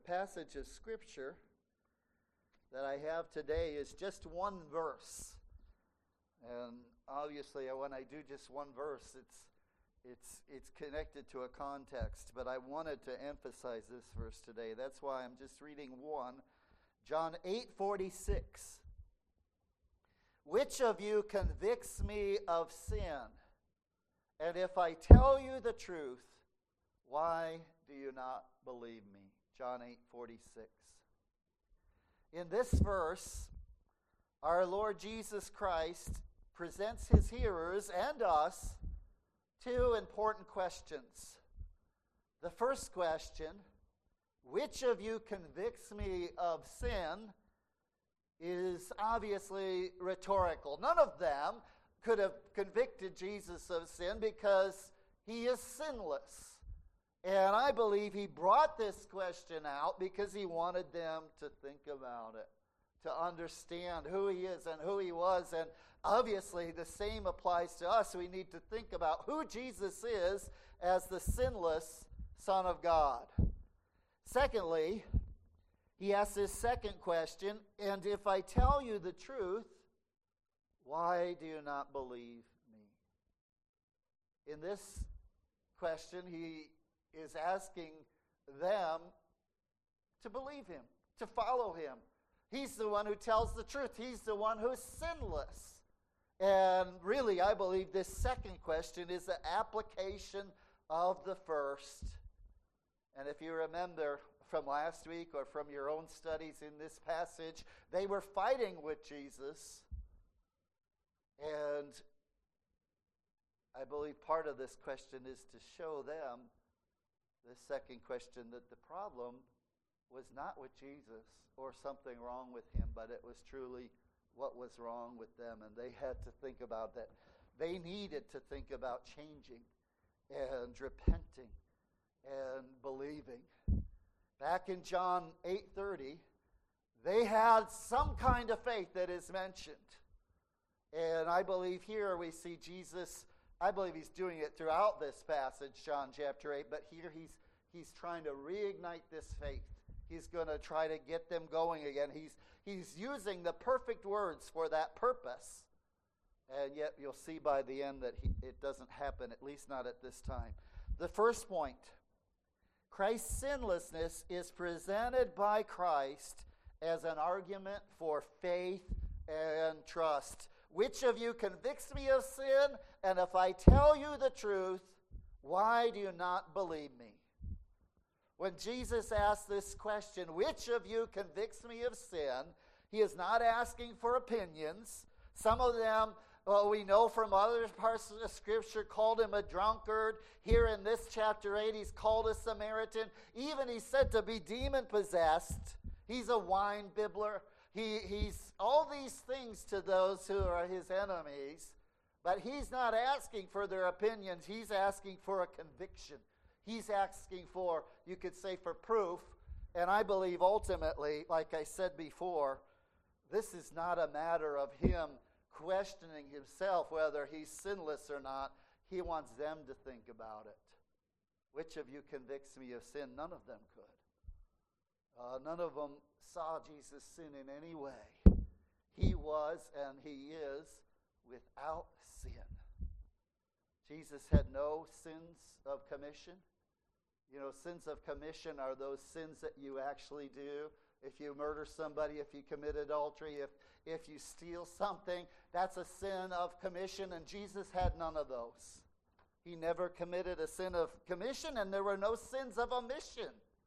passage of Scripture that I have today is just one verse. And obviously, when I do just one verse, it's connected to a context. But I wanted to emphasize this verse today. That's why I'm just reading one. John 8:46. Which of you convicts me of sin? And if I tell you the truth, why do you not believe me? John 8:46. In this verse, our Lord Jesus Christ presents his hearers and us two important questions. The first question, which of you convicts me of sin, is obviously rhetorical. None of them could have convicted Jesus of sin because he is sinless. And I believe he brought this question out because he wanted them to think about it, to understand who he is and who he was. And obviously the same applies to us. We need to think about who Jesus is as the sinless Son of God. Secondly, he asks his second question, and if I tell you the truth, why do you not believe me? In this question, he is asking them to believe him, to follow him. He's the one who tells the truth. He's the one who's sinless. And really, I believe this second question is the application of the first. And if you remember from last week or from your own studies in this passage, they were fighting with Jesus. And I believe part of this question is to show them, the second question, that the problem was not with Jesus or something wrong with him, but it was truly what was wrong with them. And they had to think about that. They needed to think about changing and repenting and believing. Back in John 8:30, they had some kind of faith that is mentioned. And I believe here we see Jesus, I believe he's doing it throughout this passage, John chapter 8, but here he's trying to reignite this faith. He's going to try to get them going again. He's using the perfect words for that purpose. And yet you'll see by the end that it doesn't happen, at least not at this time. The first point, Christ's sinlessness is presented by Christ as an argument for faith and trust. Which of you convicts me of sin? And if I tell you the truth, why do you not believe me? When Jesus asks this question, which of you convicts me of sin, he is not asking for opinions. Some of them, we know from other parts of the Scripture, called him a drunkard. Here in this chapter 8, he's called a Samaritan. Even he's said to be demon-possessed. He's a wine bibbler. He's all these things to those who are his enemies. But he's not asking for their opinions. He's asking for a conviction. He's asking for, you could say, for proof. And I believe ultimately, like I said before, this is not a matter of him questioning himself whether he's sinless or not. He wants them to think about it. Which of you convicts me of sin? None of them could. None of them saw Jesus' sin in any way. He was and he is without sin. Jesus had no sins of commission. You know, sins of commission are those sins that you actually do. If you murder somebody, if you commit adultery, if you steal something, that's a sin of commission, and Jesus had none of those. He never committed a sin of commission, and there were no sins of omission.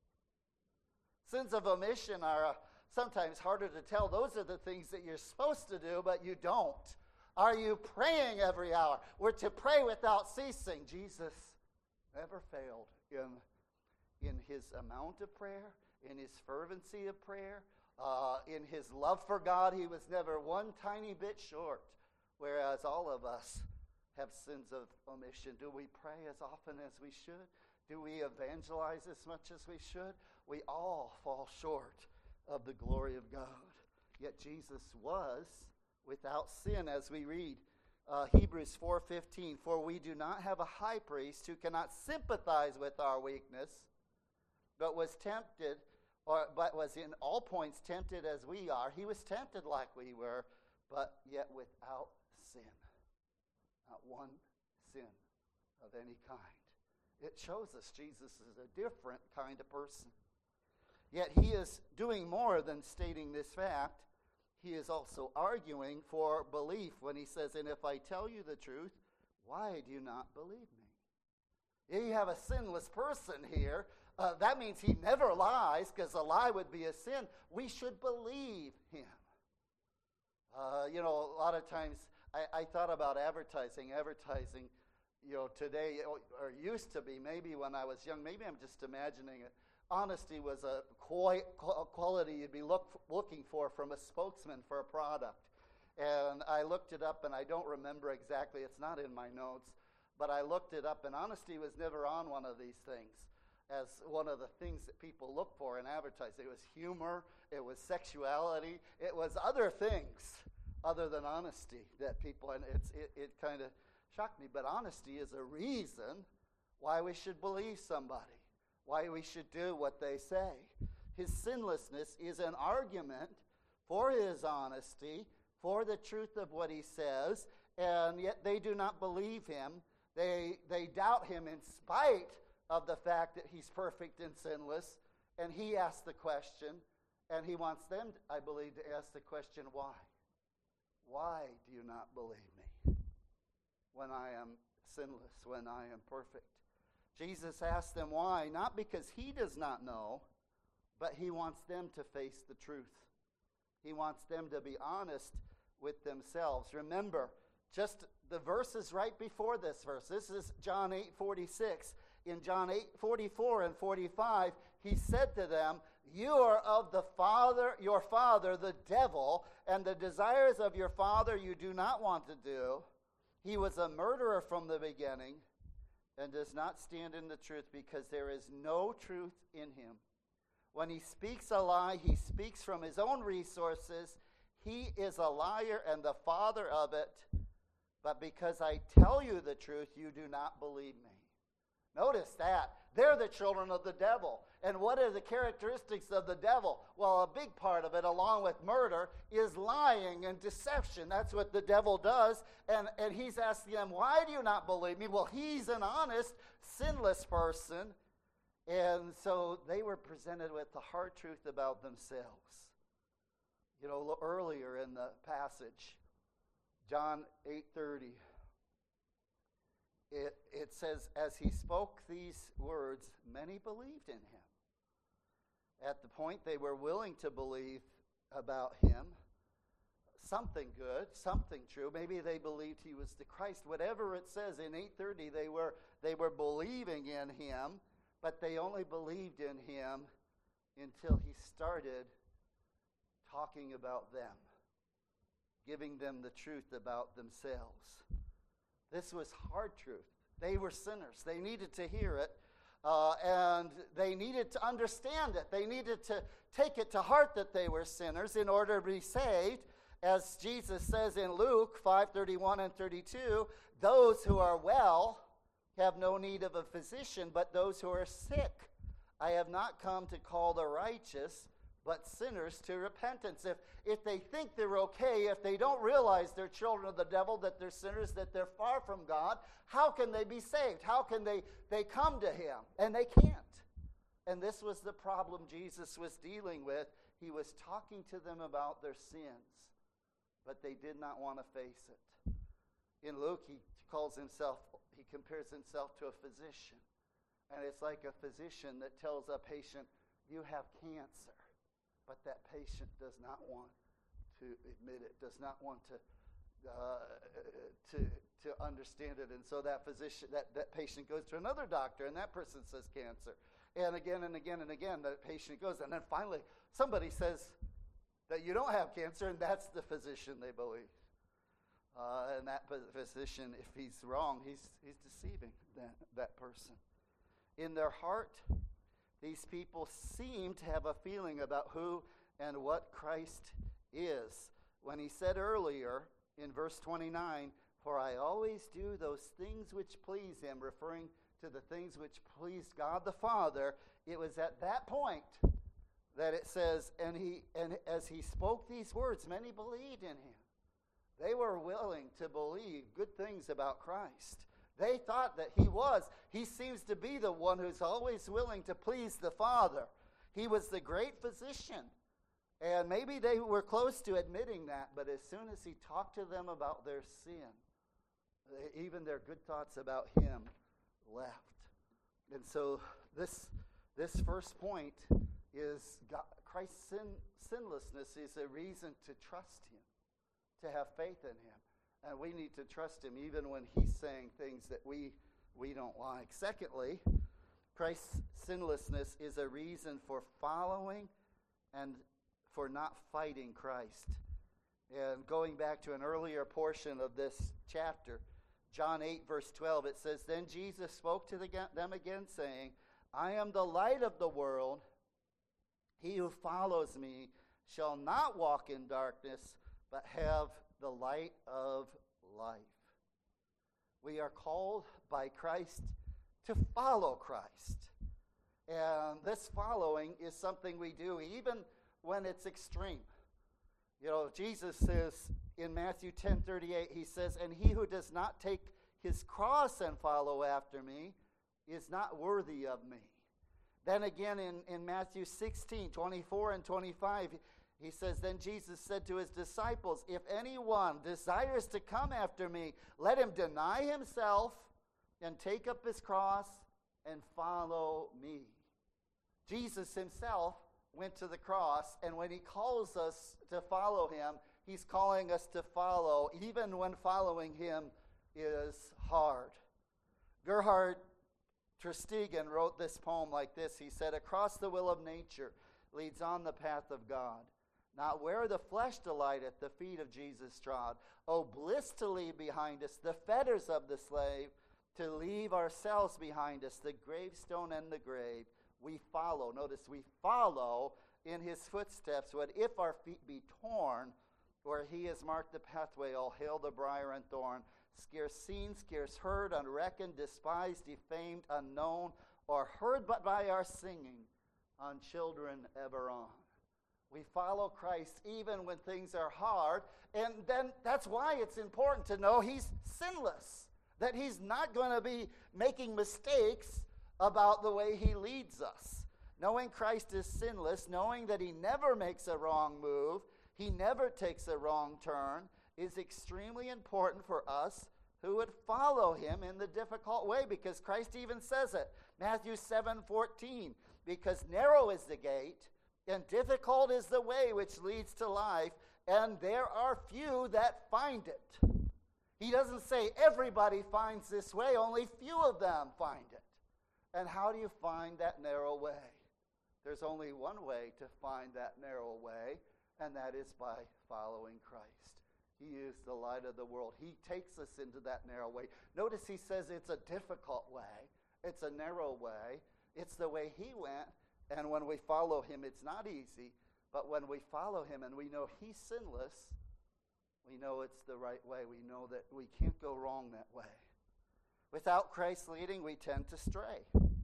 Sins of omission are sometimes harder to tell. Those are the things that you're supposed to do, but you don't. Are you praying every hour? We're to pray without ceasing. Jesus never failed in his amount of prayer, in his fervency of prayer, in his love for God. He was never one tiny bit short, whereas all of us have sins of omission. Do we pray as often as we should? Do we evangelize as much as we should? We all fall short of the glory of God. Yet Jesus was without sin, as we read Hebrews 4:15. For we do not have a high priest who cannot sympathize with our weakness, but was tempted but was in all points tempted as we are. He was tempted like we were, but yet without sin. Not one sin of any kind. It shows us Jesus is a different kind of person. Yet he is doing more than stating this fact. He is also arguing for belief when he says, and if I tell you the truth, why do you not believe me? You have a sinless person here. That means he never lies, because a lie would be a sin. We should believe him. A lot of times I thought about advertising. Advertising, today, or used to be, maybe when I was young, maybe I'm just imagining it. Honesty was a quality you'd be looking for from a spokesman for a product. And I looked it up, and I don't remember exactly. It's not in my notes. But I looked it up, and honesty was never on one of these things as one of the things that people look for in advertising. It was humor. It was sexuality. It was other things other than honesty that people, and it kind of shocked me. But honesty is a reason why we should believe somebody, why we should do what they say. His sinlessness is an argument for his honesty, for the truth of what he says, and yet they do not believe him. They doubt him in spite of the fact that he's perfect and sinless. And he asks the question, and he wants them, I believe, to ask the question, why? Why do you not believe me when I am sinless, when I am perfect? Jesus asks them why, not because he does not know, but he wants them to face the truth. He wants them to be honest with themselves. Remember, just the verses right before this verse. This is John 8:46. In John 8:44 and 45, he said to them, you are of your father, the devil, and the desires of your father you do not want to do. He was a murderer from the beginning and does not stand in the truth because there is no truth in him. When he speaks a lie, he speaks from his own resources. He is a liar and the father of it. But because I tell you the truth, you do not believe me. Notice that. They're the children of the devil. And what are the characteristics of the devil? Well, a big part of it, along with murder, is lying and deception. That's what the devil does. And he's asking them, why do you not believe me? Well, he's an honest, sinless person. And so they were presented with the hard truth about themselves. Earlier in the passage, John 8:30, it says, as he spoke these words, many believed in him. At the point they were willing to believe about him, something good, something true. Maybe they believed he was the Christ. Whatever it says in 8:30, they were believing in him, but they only believed in him until he started talking about them, giving them the truth about themselves. This was hard truth. They were sinners. They needed to hear it, and they needed to understand it. They needed to take it to heart that they were sinners in order to be saved. As Jesus says in Luke 5:31 and 32, those who are well have no need of a physician, but those who are sick. I have not come to call the righteous, but sinners to repentance. If they think they're okay, if they don't realize they're children of the devil, that they're sinners, that they're far from God, how can they be saved? How can they come to him? And they can't. And this was the problem Jesus was dealing with. He was talking to them about their sins, but they did not want to face it. In Luke, he compares himself to a physician. And it's like a physician that tells a patient, you have cancer. But that patient does not want to admit it, does not want to understand it. And so that physician, that patient goes to another doctor, and that person says cancer. And again and again and again, the patient goes. And then finally, somebody says that you don't have cancer, and that's the physician they believe. And that physician, if he's wrong, he's deceiving that person. In their heart, these people seem to have a feeling about who and what Christ is. When he said earlier in verse 29, for I always do those things which please him, referring to the things which pleased God the Father, it was at that point that it says, and as he spoke these words, many believed in him. They were willing to believe good things about Christ. They thought that he seems to be the one who's always willing to please the Father. He was the great physician. And maybe they were close to admitting that, but as soon as he talked to them about their sin, even their good thoughts about him left. And so this first point is Christ's sinlessness is a reason to trust him, to have faith in him. And we need to trust him even when he's saying things that we don't like. Secondly, Christ's sinlessness is a reason for following and for not fighting Christ. And going back to an earlier portion of this chapter, John 8, verse 12, it says, Then Jesus spoke to them again, saying, I am the light of the world. He who follows me shall not walk in darkness, but have the light of life. We are called by Christ to follow Christ. And this following is something we do even when it's extreme. You know, Jesus says in Matthew 10:38, he says, And he who does not take his cross and follow after me is not worthy of me. Then again in Matthew 16:24 and 25, he says, Then Jesus said to his disciples, If anyone desires to come after me, let him deny himself and take up his cross and follow me. Jesus himself went to the cross, and when he calls us to follow him, he's calling us to follow, even when following him is hard. Gerhard Tersteegen wrote this poem like this. He said, Across the will of nature leads on the path of God. Not where the flesh delighteth, the feet of Jesus trod. Oh, bliss to leave behind us the fetters of the slave, to leave ourselves behind us, the gravestone and the grave. We follow. Notice, we follow in his footsteps. What if our feet be torn, where he has marked the pathway, all hail the briar and thorn. Scarce seen, scarce heard, unreckoned, despised, defamed, unknown, or heard but by our singing, on children ever on. We follow Christ even when things are hard, and then that's why it's important to know he's sinless, that he's not going to be making mistakes about the way he leads us. Knowing Christ is sinless, knowing that he never makes a wrong move, he never takes a wrong turn, is extremely important for us who would follow him in the difficult way, because Christ even says it. Matthew 7:14, because narrow is the gate, and difficult is the way which leads to life, and there are few that find it. He doesn't say everybody finds this way, only few of them find it. And how do you find that narrow way? There's only one way to find that narrow way, and that is by following Christ. He is the light of the world. He takes us into that narrow way. Notice he says it's a difficult way. It's a narrow way. It's the way he went. And when we follow him, it's not easy. But when we follow him and we know he's sinless, we know it's the right way. We know that we can't go wrong that way. Without Christ's leading, we tend to stray.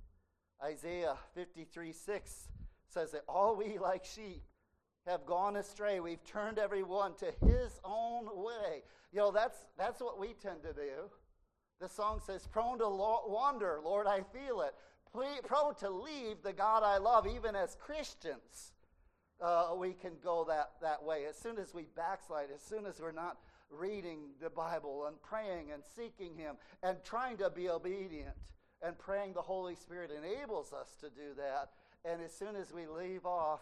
Isaiah 53:6 says that all we like sheep have gone astray. We've turned everyone to his own way. You know, that's what we tend to do. The song says, prone to wander, Lord, I feel it. Prone to leave the God I love. Even as Christians, we can go that way. As soon as we backslide, as soon as we're not reading the Bible and praying and seeking him and trying to be obedient and praying the Holy Spirit enables us to do that. And as soon as we leave off,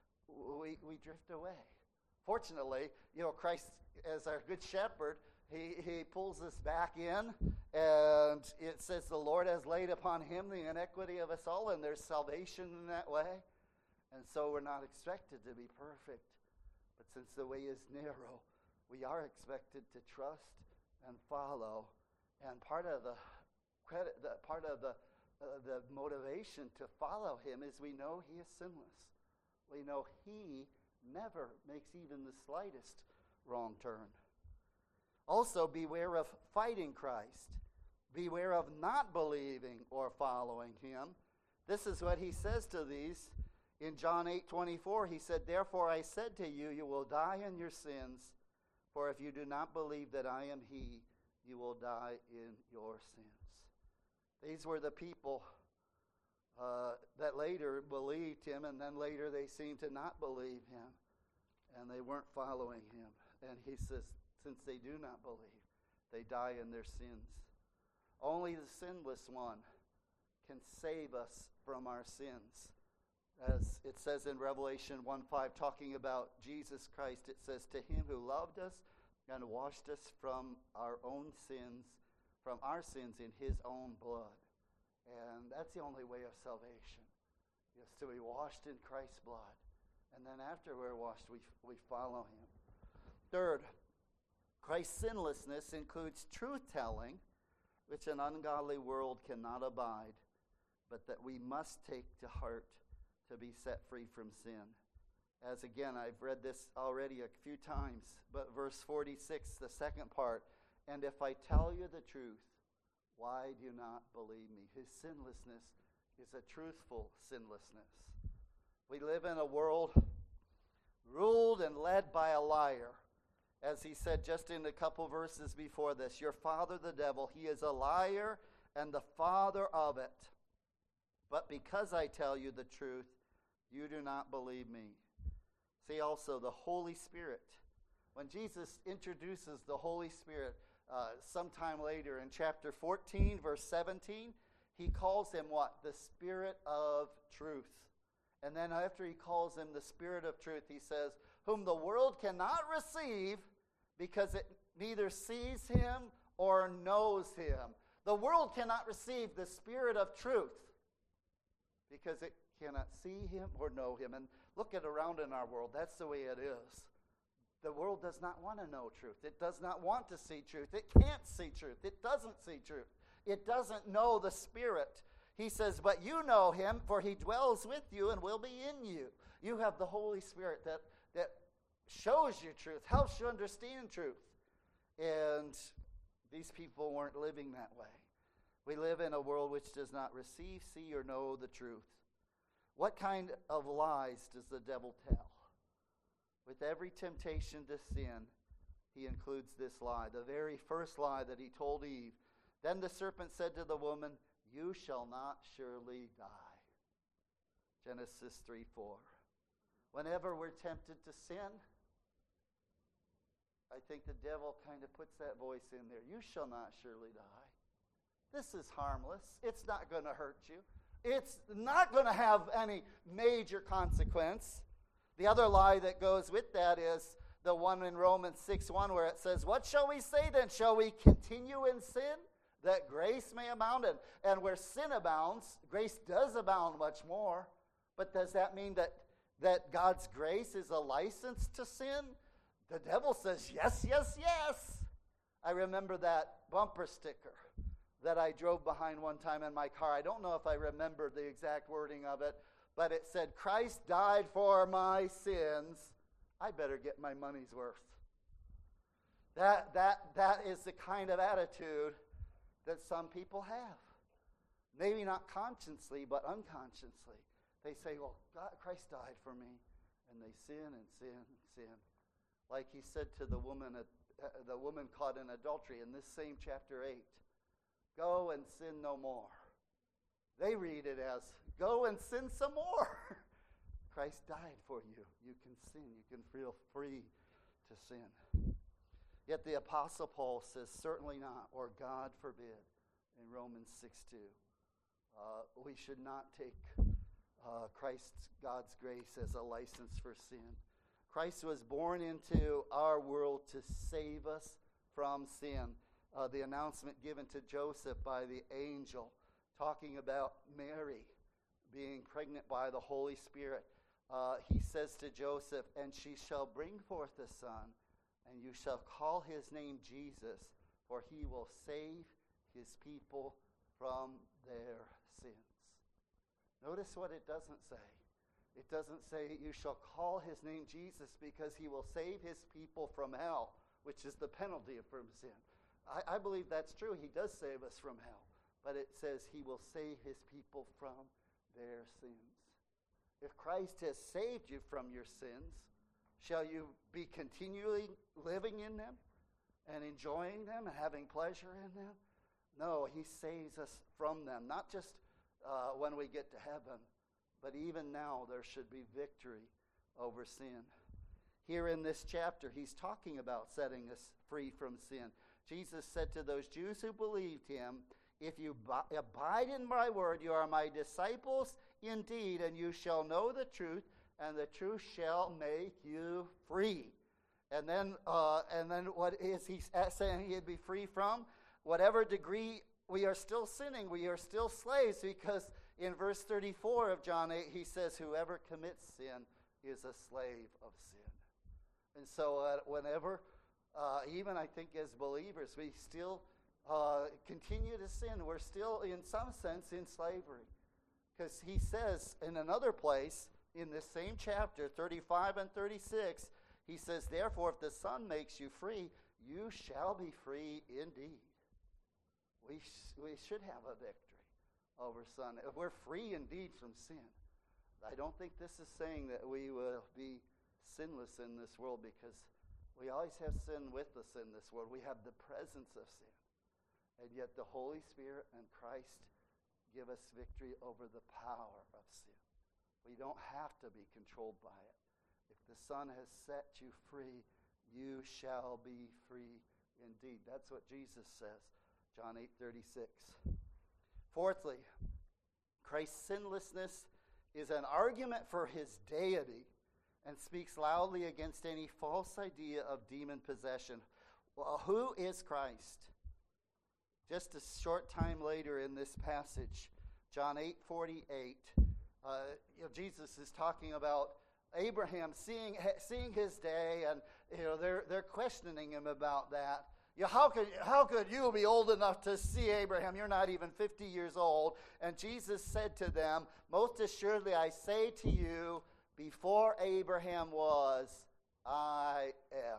we drift away. Fortunately, you know, Christ, as our good shepherd, he pulls us back in, and it says the Lord has laid upon him the iniquity of us all, and there's salvation in that way. And so we're not expected to be perfect. But since the way is narrow, we are expected to trust and follow. And part of the motivation to follow him is we know he is sinless. We know he never makes even the slightest wrong turn. Also, beware of fighting Christ. Beware of not believing or following him. This is what he says to these In John 8:24, he said, "Therefore I said to you, you will die in your sins, for if you do not believe that I am he, you will die in your sins." These were the people that later believed him, and then later they seemed to not believe him, and they weren't following him. And he says, since they do not believe, they die in their sins. Only the sinless one can save us from our sins. As it says in Revelation 1:5, talking about Jesus Christ, it says, "To him who loved us and washed us from our own sins, from our sins in his own blood." And that's the only way of salvation, is to be washed in Christ's blood. And then after we're washed, we follow him. Third, Christ's sinlessness includes truth-telling, which an ungodly world cannot abide, but that we must take to heart to be set free from sin. As again, I've read this already a few times, but verse 46, the second part, "And if I tell you the truth, why do you not believe me?" His sinlessness is a truthful sinlessness. We live in a world ruled and led by a liar. As he said just in a couple verses before this, "Your father the devil, he is a liar and the father of it. But because I tell you the truth, you do not believe me." See also the Holy Spirit. When Jesus introduces the Holy Spirit sometime later in chapter 14, verse 17, he calls him what? The Spirit of truth. And then after he calls him the Spirit of truth, he says, "Whom the world cannot receive because it neither sees him or knows him." The world cannot receive the Spirit of truth because it cannot see him or know him. And look at around in our world. That's the way it is. The world does not want to know truth. It does not want to see truth. It can't see truth. It doesn't see truth. It doesn't know the Spirit. He says, "But you know him, for he dwells with you and will be in you." You have the Holy Spirit that shows you truth, helps you understand truth. And these people weren't living that way. We live in a world which does not receive, see, or know the truth. What kind of lies does the devil tell? With every temptation to sin, he includes this lie. The very first lie that he told Eve. "Then the serpent said to the woman, 'You shall not surely die.'" Genesis 3:4. Whenever we're tempted to sin, I think the devil kind of puts that voice in there. "You shall not surely die. This is harmless. It's not going to hurt you. It's not going to have any major consequence." The other lie that goes with that is the one in Romans 6:1 where it says, "What shall we say then? Shall we continue in sin that grace may abound?" And where sin abounds, grace does abound much more. But does that mean that God's grace is a license to sin? The devil says, yes, yes, yes. I remember that bumper sticker that I drove behind one time in my car. I don't know if I remember the exact wording of it, but it said, "Christ died for my sins. I better get my money's worth." That is the kind of attitude that some people have. Maybe not consciously, but unconsciously. They say, "Well, Christ died for me." And they sin and sin and sin. Like he said to the woman caught in adultery in this same chapter 8. "Go and sin no more." They read it as, "Go and sin some more." Christ died for you. You can sin. You can feel free to sin. Yet the Apostle Paul says, "Certainly not," or "God forbid," in Romans 6:2. We should not take God's grace as a license for sin. Christ was born into our world to save us from sin. The announcement given to Joseph by the angel, talking about Mary being pregnant by the Holy Spirit. He says to Joseph, "And she shall bring forth a son, and you shall call his name Jesus, for he will save his people from their sins." Notice what it doesn't say. It doesn't say you shall call his name Jesus because he will save his people from hell, which is the penalty from sin. I believe that's true. He does save us from hell. But it says he will save his people from their sins. If Christ has saved you from your sins, shall you be continually living in them and enjoying them and having pleasure in them? No, he saves us from them, not just when we get to heaven, but even now there should be victory over sin. Here in this chapter, he's talking about setting us free from sin. Jesus said to those Jews who believed him, if you abide in my word, you are my disciples indeed, and you shall know the truth, and the truth shall make you free. And then what is he saying he'd be free from? Whatever degree we are still sinning, we are still slaves, because in verse 34 of John 8, he says, whoever commits sin is a slave of sin. And so whenever, even I think as believers, we still continue to sin, we're still in some sense in slavery. Because he says in another place, in this same chapter, 35 and 36, he says, therefore, if the Son makes you free, you shall be free indeed. We should have a victory over sin. We're free indeed from sin. I don't think this is saying that we will be sinless in this world, because we always have sin with us in this world. We have the presence of sin. And yet the Holy Spirit and Christ give us victory over the power of sin. We don't have to be controlled by it. If the Son has set you free, you shall be free indeed. That's what Jesus says, John 8:36. Fourthly, Christ's sinlessness is an argument for his deity and speaks loudly against any false idea of demon possession. Well, who is Christ? Just a short time later in this passage, John 8:48, Jesus is talking about Abraham seeing his day, and they're questioning him about that. How could you be old enough to see Abraham? You're not even 50 years old. And Jesus said to them, most assuredly I say to you, before Abraham was, I am.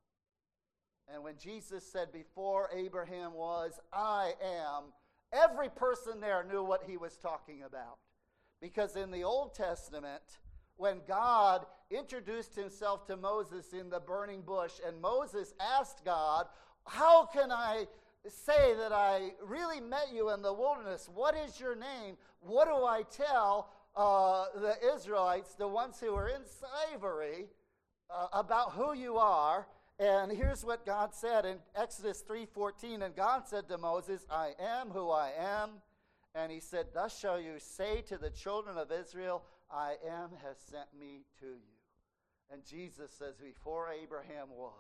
And when Jesus said, before Abraham was, I am, every person there knew what he was talking about. Because in the Old Testament, when God introduced himself to Moses in the burning bush, and Moses asked God, how can I say that I really met you in the wilderness? What is your name? What do I tell the Israelites, the ones who are in slavery, about who you are? And here's what God said in Exodus 3:14. And God said to Moses, I am who I am. And he said, thus shall you say to the children of Israel, I am has sent me to you. And Jesus says, before Abraham was,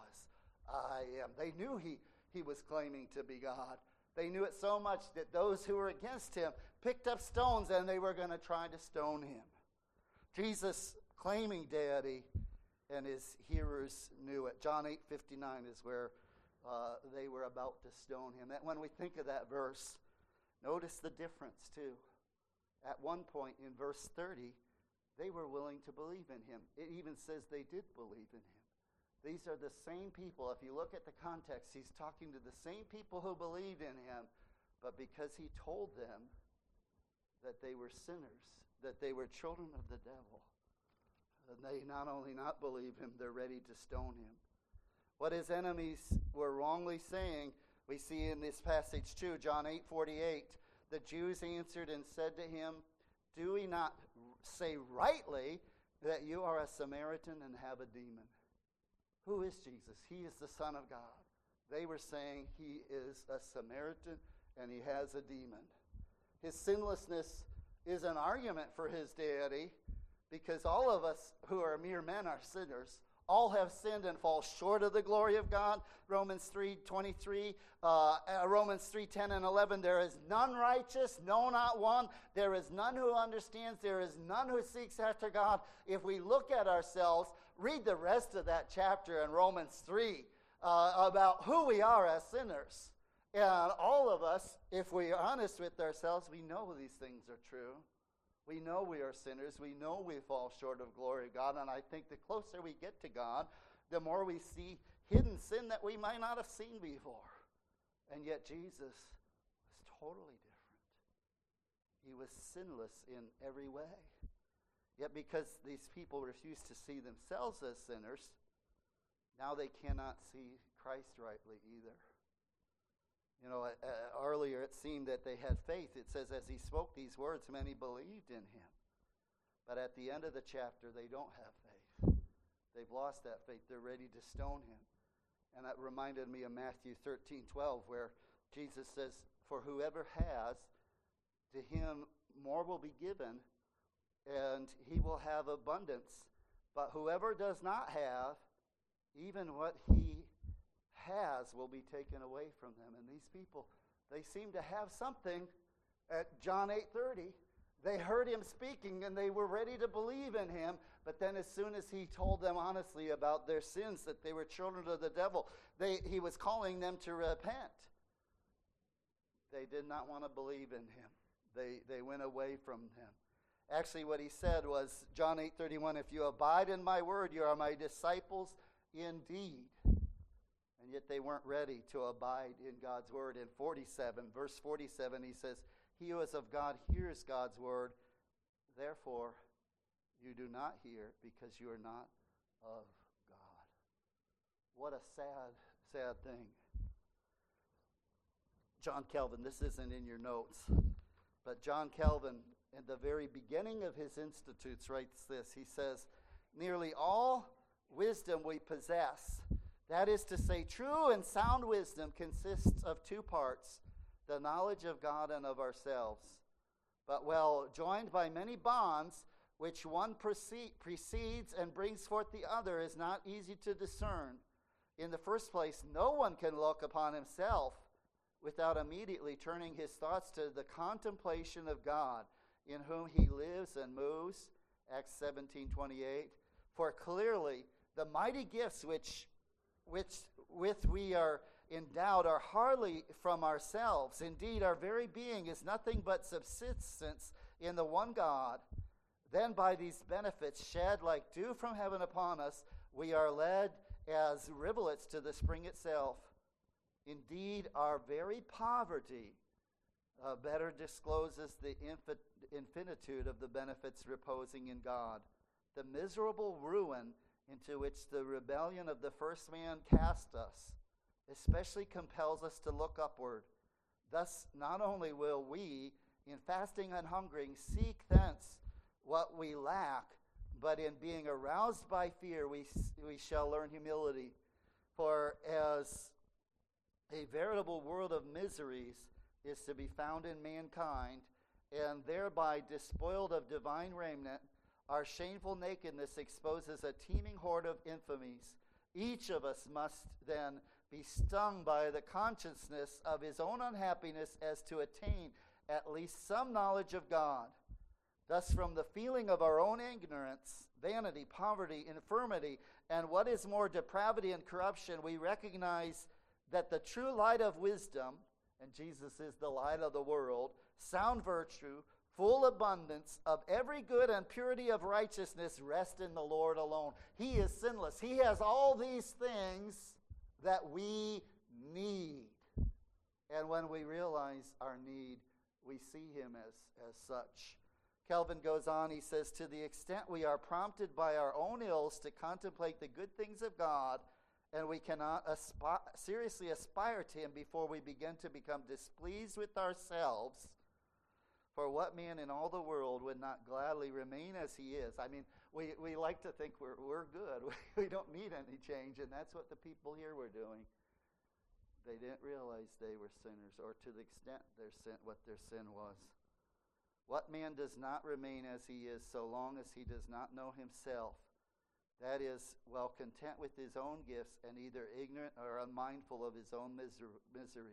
I am. They knew he was claiming to be God. They knew it so much that those who were against him picked up stones and they were going to try to stone him. Jesus claiming deity, and his hearers knew it. John 8:59 is where they were about to stone him. And when we think of that verse, notice the difference too. At one point in verse 30, they were willing to believe in him. It even says they did believe in him. These are the same people. If you look at the context, he's talking to the same people who believed in him, but because he told them that they were sinners, that they were children of the devil, and they not only not believe him, they're ready to stone him. What his enemies were wrongly saying, we see in this passage too, John 8:48. The Jews answered and said to him, do we not say rightly that you are a Samaritan and have a demon? Who is Jesus? He is the Son of God. They were saying he is a Samaritan and he has a demon. His sinlessness is an argument for his deity, because all of us who are mere men are sinners. All have sinned and fall short of the glory of God. Romans 3:23, Romans 3:10 and 11. There is none righteous, no, not one. There is none who understands. There is none who seeks after God. If we look at ourselves, read the rest of that chapter in Romans 3 about who we are as sinners. And all of us, if we are honest with ourselves, we know these things are true. We know we are sinners. We know we fall short of glory of God. And I think the closer we get to God, the more we see hidden sin that we might not have seen before. And yet Jesus was totally different. He was sinless in every way. Yet because these people refuse to see themselves as sinners, now they cannot see Christ rightly either. Earlier it seemed that they had faith. It says, as he spoke these words, many believed in him. But at the end of the chapter, they don't have faith. They've lost that faith. They're ready to stone him. And that reminded me of Matthew 13:12, where Jesus says, for whoever has, to him more will be given, and he will have abundance. But whoever does not have, even what he has will be taken away from them. And these people, they seem to have something. At John 8:30, they heard him speaking and they were ready to believe in him. But then as soon as he told them honestly about their sins, that they were children of the devil, he was calling them to repent. They did not want to believe in him. They went away from him. Actually, what he said was, John 8:31, if you abide in my word, you are my disciples indeed. And yet they weren't ready to abide in God's word. In verse 47, he says, he who is of God hears God's word. Therefore, you do not hear because you are not of God. What a sad, sad thing. John Calvin, this isn't in your notes, but John Calvin, in the very beginning of his Institutes, writes this. He says, nearly all wisdom we possess, that is to say, true and sound wisdom, consists of two parts, the knowledge of God and of ourselves. But while joined by many bonds, which one precedes and brings forth the other, is not easy to discern. In the first place, no one can look upon himself without immediately turning his thoughts to the contemplation of God, in whom he lives and moves, Acts 17:28. For clearly, the mighty gifts which with we are endowed are hardly from ourselves. Indeed, our very being is nothing but subsistence in the one God. Then by these benefits shed like dew from heaven upon us, we are led as rivulets to the spring itself. Indeed, our very poverty better discloses the infinitude of the benefits reposing in God. The miserable ruin into which the rebellion of the first man cast us especially compels us to look upward. Thus, not only will we, in fasting and hungering, seek thence what we lack, but in being aroused by fear, we shall learn humility. For as a veritable world of miseries is to be found in mankind, and thereby despoiled of divine raiment, our shameful nakedness exposes a teeming horde of infamies. Each of us must then be stung by the consciousness of his own unhappiness as to attain at least some knowledge of God. Thus, from the feeling of our own ignorance, vanity, poverty, infirmity, and what is more, depravity and corruption, we recognize that the true light of wisdom, and Jesus is the light of the world, sound virtue, full abundance of every good and purity of righteousness rest in the Lord alone. He is sinless. He has all these things that we need. And when we realize our need, we see him as such. Calvin goes on, he says, to the extent we are prompted by our own ills to contemplate the good things of God, and we cannot seriously aspire to him before we begin to become displeased with ourselves. For what man in all the world would not gladly remain as he is? I mean, we like to think we're good. We don't need any change, and that's what the people here were doing. They didn't realize they were sinners, or to the extent what their sin was. What man does not remain as he is so long as he does not know himself? That is, well content with his own gifts and either ignorant or unmindful of his own misery.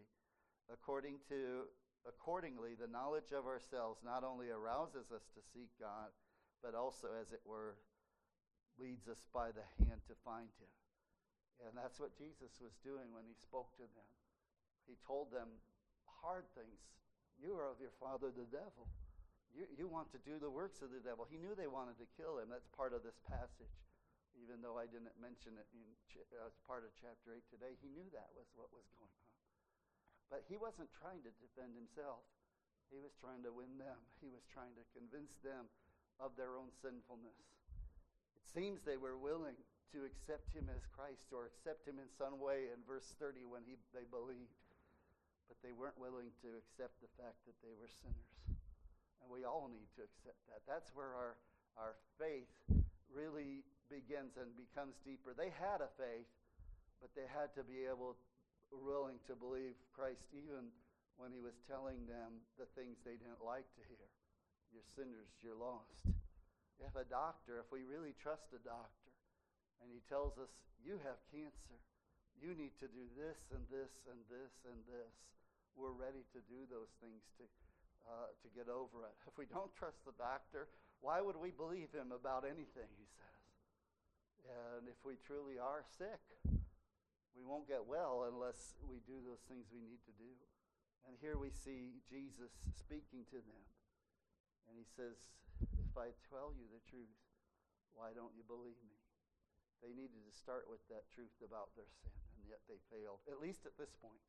Accordingly, the knowledge of ourselves not only arouses us to seek God, but also, as it were, leads us by the hand to find him. And that's what Jesus was doing when he spoke to them. He told them hard things. You are of your father the devil. You want to do the works of the devil. He knew they wanted to kill him. That's part of this passage. Even though I didn't mention it as part of chapter 8 today, he knew that was what was going on. But he wasn't trying to defend himself. He was trying to win them. He was trying to convince them of their own sinfulness. It seems they were willing to accept him as Christ or accept him in some way in verse 30 when they believed. But they weren't willing to accept the fact that they were sinners. And we all need to accept that. That's where our faith really begins and becomes deeper. They had a faith, but they had to be willing to believe Christ even when he was telling them the things they didn't like to hear. You're sinners, you're lost. If a doctor, if we really trust a doctor, and he tells us, you have cancer, you need to do this and this and this and this, we're ready to do those things to get over it. If we don't trust the doctor, why would we believe him about anything he says? And if we truly are sick, we won't get well unless we do those things we need to do. And here we see Jesus speaking to them. And he says, if I tell you the truth, why don't you believe me? They needed to start with that truth about their sin, and yet they failed, at least at this point.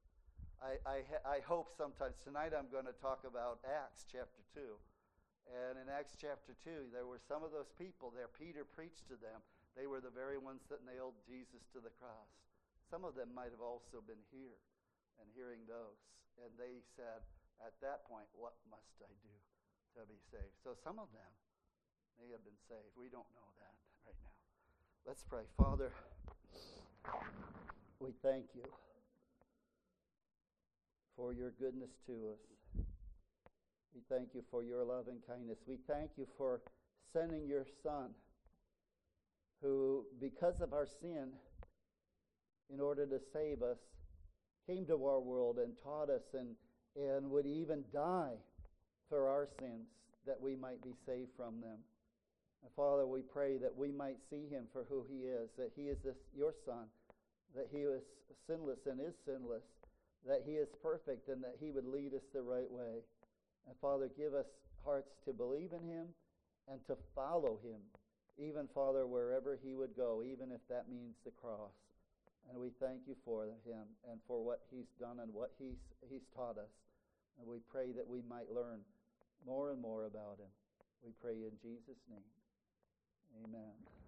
I hope sometimes. Tonight I'm going to talk about Acts chapter 2. And in Acts chapter 2, there were some of those people there. Peter preached to them. They were the very ones that nailed Jesus to the cross. Some of them might have also been here and hearing those. And they said, at that point, what must I do to be saved? So some of them may have been saved. We don't know that right now. Let's pray. Father, we thank you for your goodness to us. We thank you for your love and kindness. We thank you for sending your Son, who, because of our sin, in order to save us, came to our world and taught us and would even die for our sins, that we might be saved from them. And Father, we pray that we might see him for who he is, that he is your Son, that he is sinless and is sinless, that he is perfect, and that he would lead us the right way. And Father, give us hearts to believe in him and to follow him, even, Father, wherever he would go, even if that means the cross. And we thank you for him and for what he's done and what he's taught us. And we pray that we might learn more and more about him. We pray in Jesus' name. Amen.